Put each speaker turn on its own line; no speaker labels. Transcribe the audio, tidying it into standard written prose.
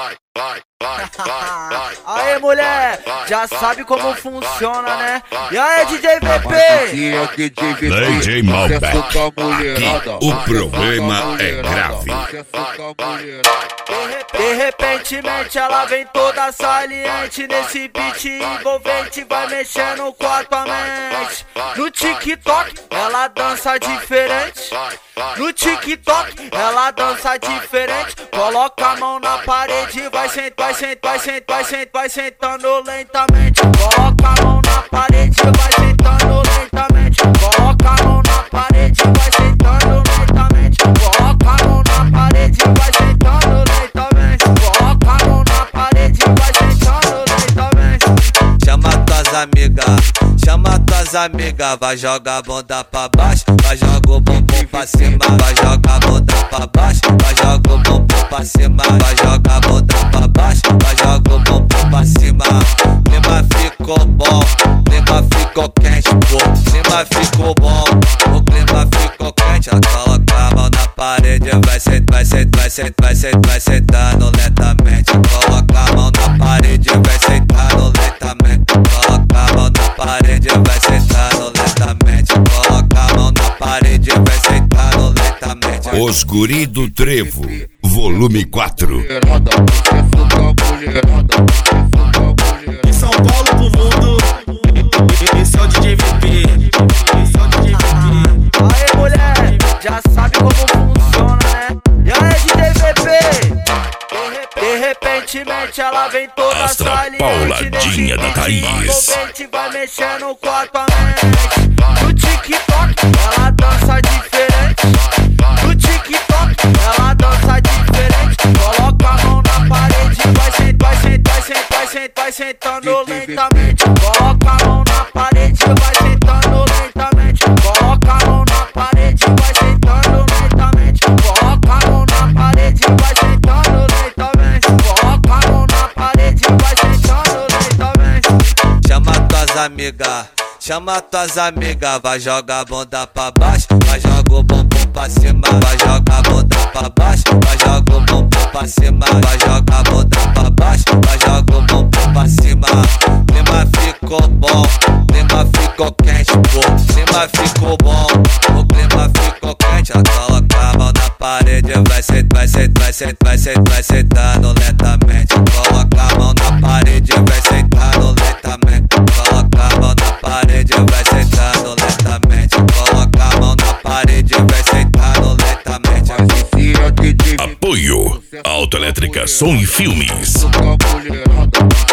Aê, mulher, já sabe como funciona, né? E aí, DJ VP?
DJ Malbec, aqui o problema é grave.
De repentemente ela vem toda saliente, nesse beat envolvente vai mexendo com a tua mente. No TikTok ela dança diferente, no TikTok ela dança diferente. Coloca a mão na parede, vai sentando lentamente. Coloca a mão na parede, vai sentando lentamente. Coloca a mão na parede, vai sentando lentamente. Coloca a mão na parede, vai sentando lentamente. Coloca a mão na parede, vai sentando lentamente.
Chama tuas amigas, vai jogar a bunda pra baixo, vai jogar o bumbum pra cima, vai jogar a bunda pra baixo, vai jogar o bumbum pra cima, vai jogar a bunda pra baixo, vai jogar o bumbum pra cima. Clima ficou bom, clima ficou quente, pô, clima ficou bom, o clima ficou quente. Coloca a mão na parede, vai sentando lentamente. Coloca a mão na parede, vai sentando lentamente. Coloca a mão na parede, vai sentando lentamente. Coloca a mão na parede, vai sentando lentamente.
Os Guri do Trevo, volume 4.
De São Paulo pro mundo, esse é o DJ VP.
Aê, mulher, já sabe como funciona, né? E aí, DJ VP? De repentemente ela vem toda
Astra
saliente,
Pauladinha da Thaís.
envolvente vai mexendo com a tua mente. No TikTok ela dança diferente, no TikTok ela dança diferente. Coloca a mão na parede, vai sentando lentamente. Coloca a mão na parede, vai sentando lentamente. Coloca a mão na parede, vai sentando lentamente. Coloca a mão na parede, vai sentando lentamente. Coloca a mão na parede, vai sentando lentamente.
Chama tuas amigas, vai jogar a bunda pra baixo, vai jogar o bumbum pra cima, vai jogar a bunda pra baixo, vai jogar o bumbum pra cima, vai jogar a bunda pra baixo, vai jogar o bumbum pra cima. Clima ficou bom, clima ficou quente, pô, clima ficou bom, o clima ficou quente. Coloca a mão na parede, vai sentando lentamente. Coloca a mão na parede, vai sentando lentamente. Coloca a mão na parede, vai sentando lentamente. Coloca a mão na parede, vai sentando lentamente.
Apoio Autoelétrica Som e Filmes.